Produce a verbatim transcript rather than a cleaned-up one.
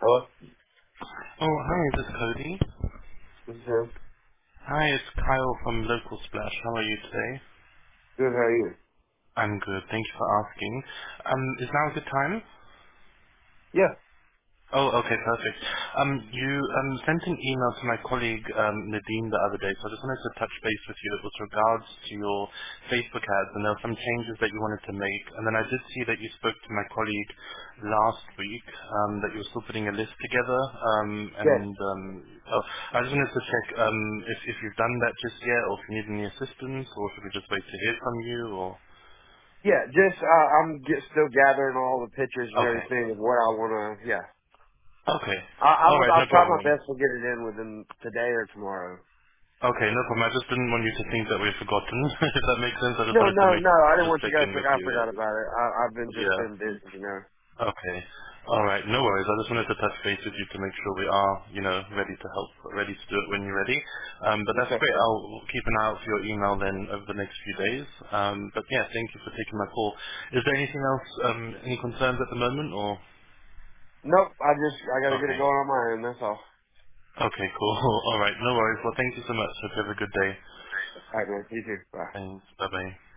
Hello? Oh, hi, this is Cody. This is him. Hi, it's Kyle from Local Splash. How are you today? Good, how are you? I'm good. Thank you for asking. Um, is now a good time? Yeah. Oh, okay, perfect. Um, you um, sent an email to my colleague um, Nadine the other day, so I just wanted to touch base with you with regards to your Facebook ads, and there were some changes that you wanted to make. And then I did see that you spoke to my colleague last week, um, that you were still putting a list together. Um, Yes. and um, oh, I just wanted to check um, if, if you've done that just yet, or if you need any assistance, or if we could just wait to hear from you, or... Yeah, just, uh, I'm get, still gathering all the pictures and Okay. everything of what I want to, yeah. Okay. I, I All will, right, no I'll try my problem. best to get it in within today or tomorrow. Okay, no problem. I just didn't want you to think that we've forgotten, if that makes sense. I just No, wanted to no, make no, I didn't just want you check guys in to think with I you. forgot about it. I, I've been just Yeah. been busy, you know. Okay. All right. No worries. I just wanted to touch base with you to make sure we are, you know, ready to help, ready to do it when you're ready. Um, but that's Okay. great. I'll keep an eye out for your email then over the next few days. Um, but yeah, thank you for taking my call. Is there anything else, um, any concerns at the moment, or? Nope, I just, I gotta get it Okay. going on my end, that's all. Okay. Cool. All right. No worries. Well, thank you so much. Hope you have a good day. Alright man, you too. Bye. Thanks. Bye bye.